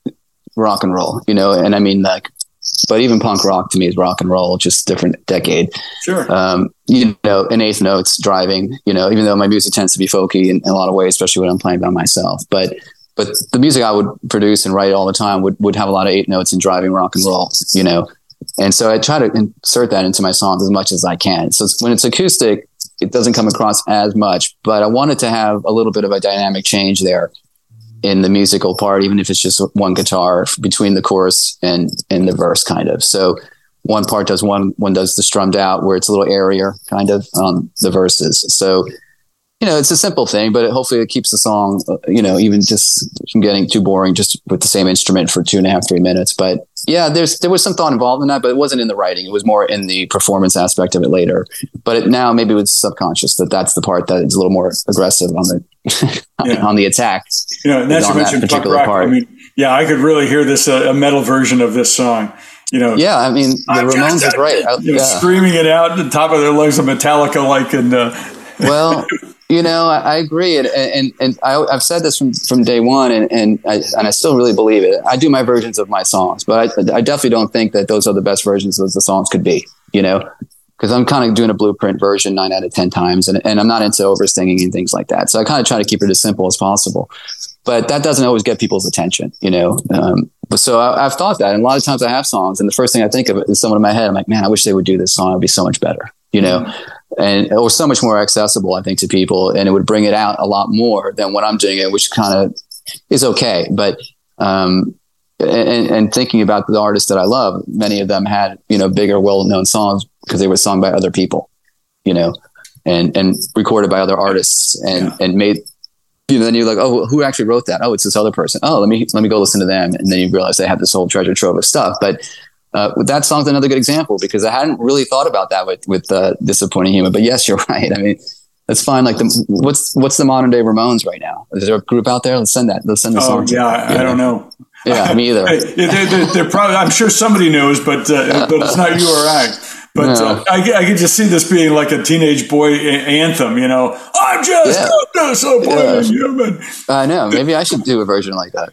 rock and roll, you know, and I mean, like, but even punk rock to me is rock and roll, just different decade. Sure. Um, you know, in eighth notes, driving, you know, even though my music tends to be folky in, in a lot of ways, especially when I'm playing by myself, but, but the music I would produce and write all the time would, would have a lot of eighth notes and driving rock and roll, you know? And so I try to insert that into my songs as much as I can. So when it's acoustic, it doesn't come across as much, but I wanted to have a little bit of a dynamic change there in the musical part, even if it's just one guitar between the chorus and, and the verse, kind of. So one part does one, one does the strummed out, where it's a little airier kind of on the verses. So, you know, it's a simple thing, but it, hopefully it keeps the song, you know, even just from getting too boring, just with the same instrument for two and a half, three minutes. But yeah, there's, there was some thought involved in that, but it wasn't in the writing. It was more in the performance aspect of it later. But it, now maybe it was subconscious that that's the part that is a little more aggressive on the, yeah. on the attack. You know, and that's, you mentioned punk rock. Part. I mean, yeah, I could really hear this, uh, a metal version of this song. You know, yeah, I mean, the I'm Ramones are great. You know, yeah. Screaming it out at the top of their lungs, of Metallica, like, and uh, well, you know, I, I agree, and and and I, I've said this from, from day one, and and I and I still really believe it. I do my versions of my songs, but I, I definitely don't think that those are the best versions as the songs could be. You know, because I'm kind of doing a blueprint version nine out of ten times, and and I'm not into oversinging and things like that. So I kind of try to keep it as simple as possible. But that doesn't always get people's attention, you know. Um, but so I, I've thought that, and a lot of times I have songs, and the first thing I think of is someone in my head. I'm like, man, I wish they would do this song. It'd be so much better, you know, mm-hmm. and it was so much more accessible, I think, to people, and it would bring it out a lot more than what I'm doing it, which kind of is okay. But um, and, and thinking about the artists that I love, many of them had, you know, bigger, well-known songs because they were sung by other people, you know, and and recorded by other artists, and yeah. and made. You know, then you're like, oh, who actually wrote that? Oh, it's this other person. Oh, let me let me go listen to them, and then you realize they have this whole treasure trove of stuff. But uh, that song's another good example, because I hadn't really thought about that with with uh, Disappointing Human. But yes, you're right. I mean, that's fine. Like, the, what's what's the modern day Ramones right now? Is there a group out there? Let's send that. Let's send the song. Oh, yeah, I, I don't know. Yeah, me either. they're, they're, they're probably. I'm sure somebody knows, but uh, but it's not you or I. But no. uh, I, I could just see this being like a teenage boy a- anthem, you know. I'm just yeah. a disappointed yeah. human. I know. Maybe I should do a version like that.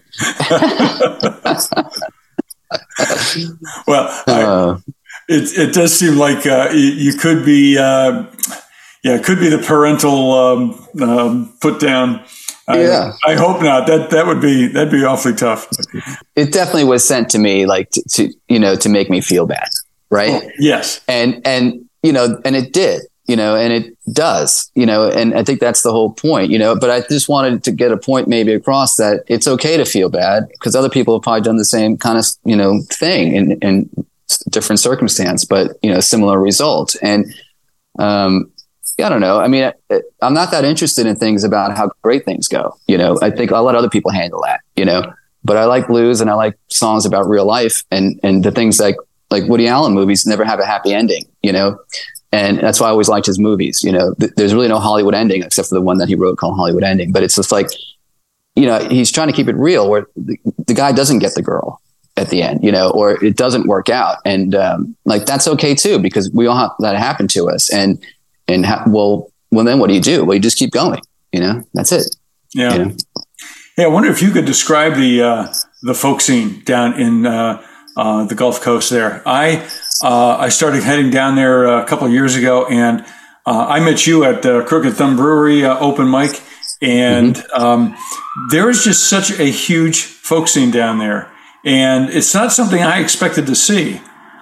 Well, uh, I, it it does seem like uh, you, you could be, uh, yeah, it could be the parental um, um, put down. I, yeah. I hope not. That that would be that'd be awfully tough. It definitely was sent to me, like to, to you know, to make me feel bad. Right. Oh, yes. And, and, you know, and it did, you know, and it does, you know, and I think that's the whole point, you know, but I just wanted to get a point maybe across that it's okay to feel bad, because other people have probably done the same kind of, you know, thing in, in different circumstance, but, you know, similar result. And, um, I don't know. I mean, I, I'm not that interested in things about how great things go. You know, I think I'll let other people handle that, you know, but I like blues and I like songs about real life, and, and the things like, like Woody Allen movies never have a happy ending, you know? And that's why I always liked his movies. You know, th- there's really no Hollywood ending except for the one that he wrote called Hollywood Ending. But it's just like, you know, he's trying to keep it real where the, the guy doesn't get the girl at the end, you know, or it doesn't work out. And um, like, that's okay too, because we all have that happen to us. And, and ha- well, well, then what do you do? Well, you just keep going, you know, that's it. Yeah. You know? Yeah. I wonder if you could describe the, uh, the folk scene down in, uh, uh, the Gulf Coast there. I, uh, I started heading down there a couple of years ago, and, uh, I met you at the Crooked Thumb Brewery, uh, open mic. And, mm-hmm. um, there is just such a huge folk scene down there, and it's not something I expected to see.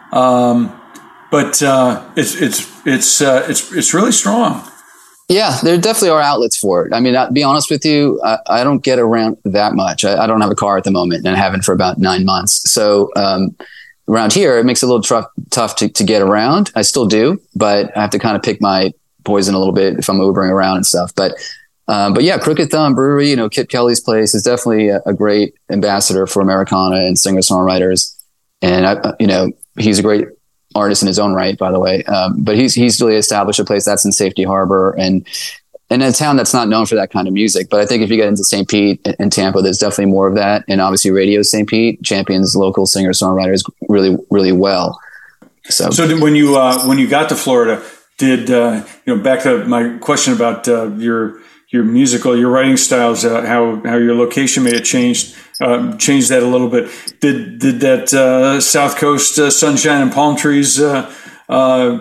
Um, but, uh, it's, it's, it's, uh, it's, it's really strong. Yeah, there definitely are outlets for it. I mean, I'll be honest with you, I, I don't get around that much. I, I don't have a car at the moment, and I haven't for about nine months. So um, around here, it makes it a little tough, tough to, to get around. I still do, but I have to kind of pick my poison a little bit if I'm Ubering around and stuff. But um, but yeah, Crooked Thumb Brewery, you know, Kip Kelly's place is definitely a, a great ambassador for Americana and singer-songwriters. And, I, you know, he's a great artist in his own right, by the way. Um, but he's, he's really established a place that's in Safety Harbor and, and in a town that's not known for that kind of music. But I think if you get into Saint Pete and Tampa, there's definitely more of that. And obviously Radio Saint Pete champions local singer songwriters really, really well. So, so did, when you, uh, when you got to Florida, did, uh, you know, back to my question about, uh, your, your musical, your writing styles, uh, how, how your location may have changed, uh, changed that a little bit. Did, did that, uh, South Coast, uh, sunshine and palm trees, uh, uh,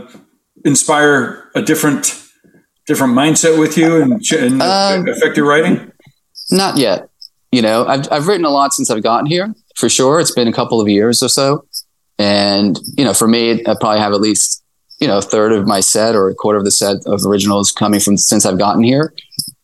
inspire a different, different mindset with you and, and um, affect your writing? Not yet. You know, I've, I've written a lot since I've gotten here, for sure. It's been a couple of years or so. And, you know, for me, I probably have at least, you know, a third of my set or a quarter of the set of originals coming from since I've gotten here.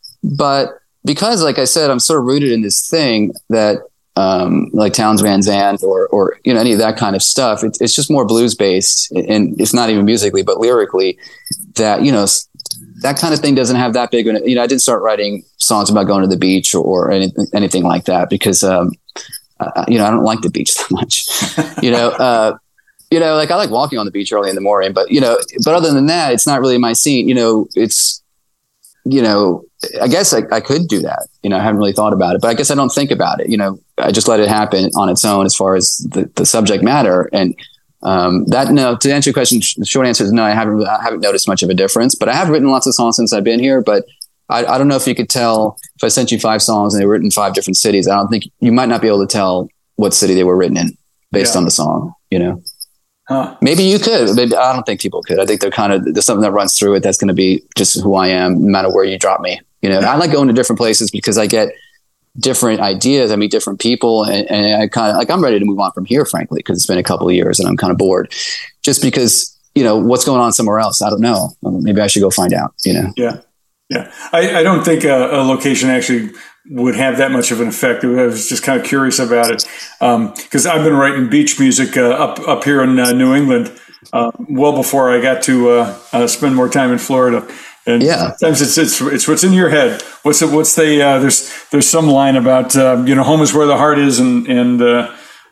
But because, like I said, I'm sort of rooted in this thing that, um, like Townes Van Zandt or, or, you know, any of that kind of stuff, it, it's just more blues based, and it's not even musically, but lyrically, that, you know, that kind of thing doesn't have that big of an, you know, I didn't start writing songs about going to the beach or, or any, anything like that because, um, uh, you know, I don't like the beach that much, you know, uh, you know, like I like walking on the beach early in the morning, but, you know, but other than that, it's not really my scene. You know, it's, you know, I guess I, I could do that. You know, I haven't really thought about it, but I guess I don't think about it. You know, I just let it happen on its own as far as the, the subject matter. And um, that, no, to answer your question, the short answer is no, I haven't, I haven't noticed much of a difference, but I have written lots of songs since I've been here. But I, I don't know if you could tell if I sent you five songs and they were written in five different cities. I don't think you might not be able to tell what city they were written in based yeah. on the song, you know. Huh. Maybe you could. Maybe, I don't think people could. I think they're kind of, there's something that runs through it that's going to be just who I am, no matter where you drop me. You know, I like going to different places because I get different ideas. I meet different people, and, and I kind of like, I'm ready to move on from here, frankly, because it's been a couple of years and I'm kind of bored. Just because, you know, what's going on somewhere else, I don't know. Maybe I should go find out. You know. Yeah, yeah. I, I don't think a, a location actually would have that much of an effect. I was just kind of curious about it because um, I've been writing beach music uh, up up here in uh, New England uh, well before I got to uh, uh, spend more time in Florida. And yeah, sometimes it's it's it's what's in your head. What's the, what's the uh, there's there's some line about uh, you know, home is where the heart is, and and uh,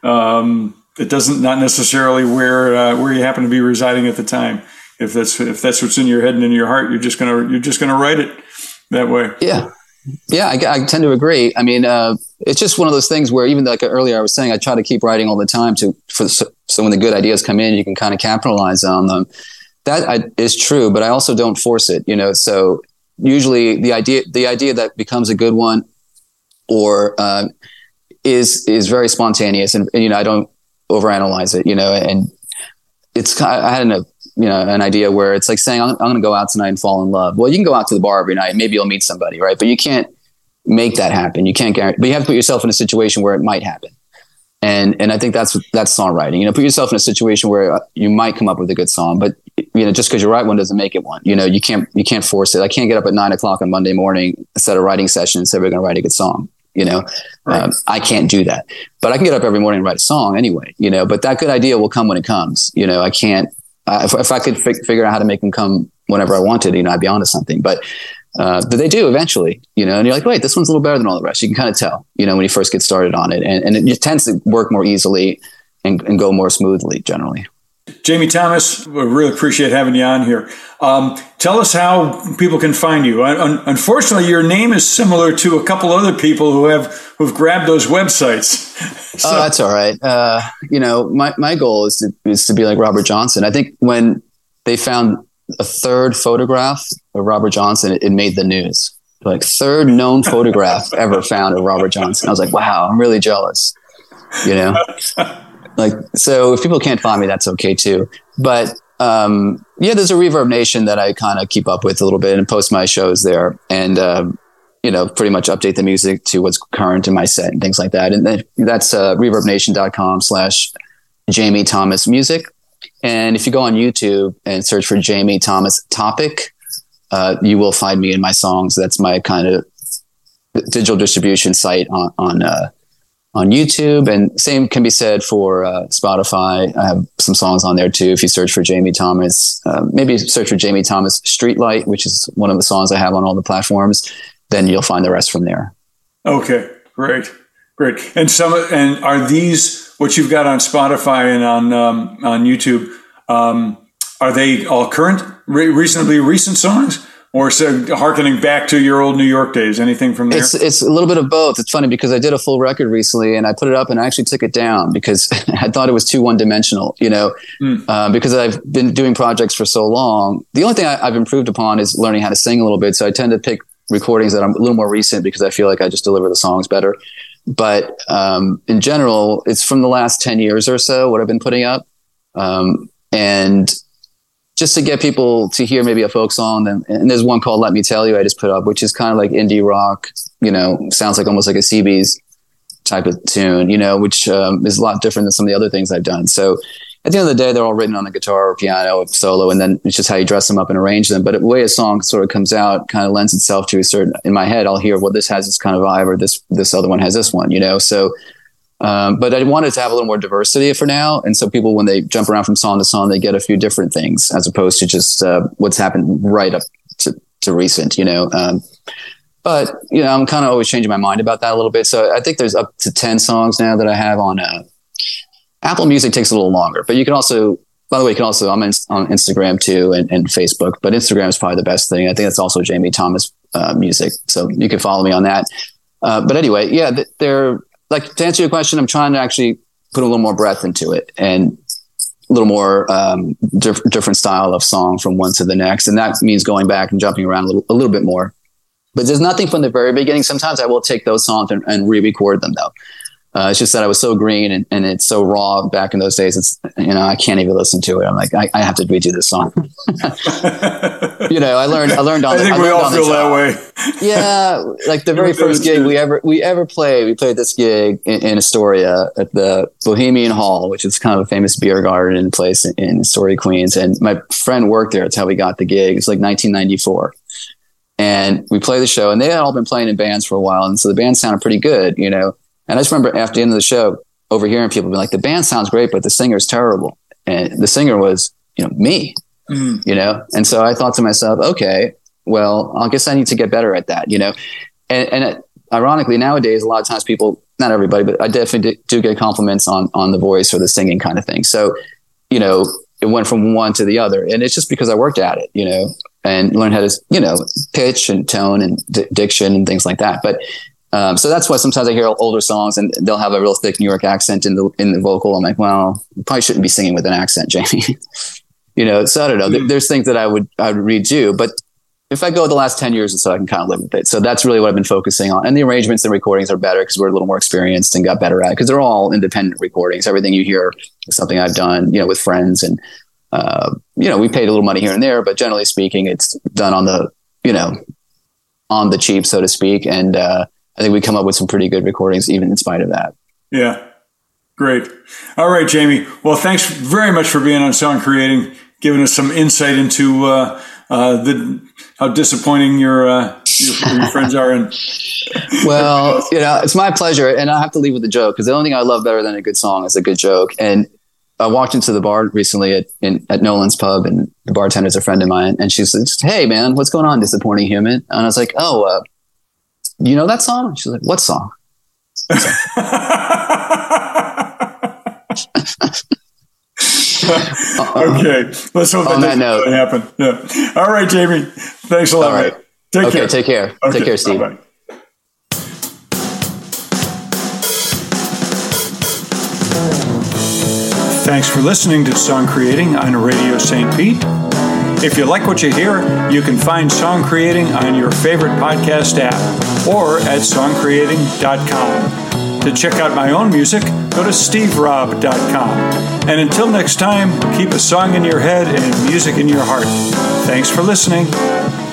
um, it doesn't not necessarily where uh, where you happen to be residing at the time. If that's if that's what's in your head and in your heart, you're just gonna you're just gonna write it that way. Yeah. Yeah, I, I tend to agree. I mean, uh, it's just one of those things where even like earlier I was saying, I try to keep writing all the time to for so, so when the good ideas come in, you can kind of capitalize on them. That I, is true, but I also don't force it. You know, so usually the idea the idea that becomes a good one or uh, is is very spontaneous, and, and you know, I don't overanalyze it. You know, and it's I had an you know, an idea where it's like saying, I'm, I'm going to go out tonight and fall in love. Well, you can go out to the bar every night. Maybe you'll meet somebody, right? But you can't make that happen. You can't guarantee, but you have to put yourself in a situation where it might happen. And, and I think that's, that's songwriting, you know, put yourself in a situation where you might come up with a good song, but you know, just because you write one doesn't make it one. You know, you can't, you can't force it. I can't get up at nine o'clock on Monday morning, set a writing session and say, we're going to write a good song. You know, right. um, I can't do that, but I can get up every morning and write a song anyway, you know, but that good idea will come when it comes. You know, I can't, Uh, if, if I could fi- figure out how to make them come whenever I wanted, you know, I'd be onto something. But uh, but they do eventually, you know. And you're like, wait, this one's a little better than all the rest. You can kind of tell, you know, when you first get started on it, and and it, it tends to work more easily and, and go more smoothly generally. Jamie Thomas, we really appreciate having you on here. Um, tell us how people can find you. Un- unfortunately, your name is similar to a couple other people who have who've grabbed those websites. So. Oh, that's all right. Uh, you know, my, my goal is to is to be like Robert Johnson. I think when they found a third photograph of Robert Johnson, it, it made the news. Like third known photograph ever found of Robert Johnson. I was like, wow, I'm really jealous. You know, like, so if people can't find me, that's okay too. But, um, yeah, there's a Reverb Nation that I kind of keep up with a little bit and post my shows there and, um, you know, pretty much update the music to what's current in my set and things like that. And then that's, uh, reverbnation.com slash Jamie Thomas music. And if you go on YouTube and search for Jamie Thomas topic, uh, you will find me in my songs. That's my kind of digital distribution site on, on, uh, on YouTube, and same can be said for uh, Spotify. I have some songs on there too. If you search for Jamie Thomas, uh, maybe search for Jamie Thomas Streetlight, which is one of the songs I have on all the platforms, then you'll find the rest from there. Okay, great, great. And some, and are these what you've got on Spotify and on um, on YouTube? Um, are they all current, re- reasonably recent songs? Or so harkening back to your old New York days, anything from there? It's it's a little bit of both. It's funny because I did a full record recently and I put it up and I actually took it down because I thought it was too one dimensional, you know, mm. uh, because I've been doing projects for so long. The only thing I, I've improved upon is learning how to sing a little bit. So I tend to pick recordings that are a little more recent because I feel like I just deliver the songs better. But um, in general, it's from the last ten years or so, what I've been putting up. Um, and just to get people to hear maybe a folk song. And, and there's one called Let Me Tell You I just put up, which is kind of like indie rock, you know, sounds like almost like a Seabees type of tune, you know, which um, is a lot different than some of the other things I've done. So at the end of the day, they're all written on the guitar or piano or solo, and then it's just how you dress them up and arrange them. But the way a song sort of comes out kind of lends itself to a certain, in my head, I'll hear, well, this has this kind of vibe, or this, this other one has this one, you know? So, Um, but I wanted to have a little more diversity for now. And so people, when they jump around from song to song, they get a few different things as opposed to just uh, what's happened right up to, to recent, you know. Um, but, you know, I'm kind of always changing my mind about that a little bit. So I think there's up to ten songs now that I have on uh, Apple Music. Takes a little longer, but you can also, by the way, you can also, I'm in, on Instagram too and, and Facebook, but Instagram is probably the best thing. I think that's also Jamie Thomas uh, music. So you can follow me on that. Uh, but anyway, yeah, th- they're, like, to answer your question, I'm trying to actually put a little more breadth into it and a little more um, diff- different style of song from one to the next. And that means going back and jumping around a little, a little bit more. But there's nothing from the very beginning. Sometimes I will take those songs and, and re-record them, though. Uh, it's just that I was so green and, and it's so raw back in those days. It's, you know, I can't even listen to it. I'm like, I, I have to redo this song. You know, I learned, I learned on I the, think I we all feel that way. Yeah. Like the very first gig we ever, we ever played, we played this gig in, in Astoria at the Bohemian Hall, which is kind of a famous beer garden place in, in Astoria, Queens. And my friend worked there. That's how we got the gig. It's like nineteen ninety-four. And we played the show and they had all been playing in bands for a while. And so the band sounded pretty good, you know. And I just remember after the end of the show, overhearing people be like, the band sounds great, but the singer's terrible. And the singer was, you know, me, mm. you know? And so I thought to myself, okay, well, I guess I need to get better at that, you know? And, and it, ironically, nowadays, a lot of times people, not everybody, but I definitely do get compliments on, on the voice or the singing kind of thing. So, you know, it went from one to the other. And it's just because I worked at it, you know, and learned how to, you know, pitch and tone and d- diction and things like that. But Um, so that's why sometimes I hear older songs and they'll have a real thick New York accent in the in the vocal. I'm like, well, you probably shouldn't be singing with an accent, Jamie. You know, so I don't know. Mm. There's things that I would I would redo, but if I go the last ten years or so, I can kind of live with it. So that's really what I've been focusing on. And the arrangements and recordings are better because we're a little more experienced and got better at it because they're all independent recordings. Everything you hear is something I've done, you know, with friends. And, uh, you know, we paid a little money here and there, but generally speaking, it's done on the, you know, on the cheap, so to speak. And uh, I think we come up with some pretty good recordings, even in spite of that. Yeah. Great. All right, Jamie. Well, thanks very much for being on Song Creating, giving us some insight into uh, uh, the how disappointing your, uh, your your friends are. And well, you know, it's my pleasure, and I have to leave with a joke because the only thing I love better than a good song is a good joke. And I walked into the bar recently at in, at Nolan's Pub, and the bartender's a friend of mine, and she said, "Hey, man, what's going on, Disappointing Human?" And I was like, "Oh, uh, you know that song?" She's like, "What song?" Okay, let's hope that doesn't note. happen. Yeah. All right, Jamie. Thanks a lot. All right. Man. Take okay, care. take care. Okay. Take care, Steve. Bye-bye. Thanks for listening to Song Creating on Radio Saint Pete. If you like what you hear, you can find Song Creating on your favorite podcast app or at song creating dot com. To check out my own music, go to steve rob dot com. And until next time, keep a song in your head and music in your heart. Thanks for listening.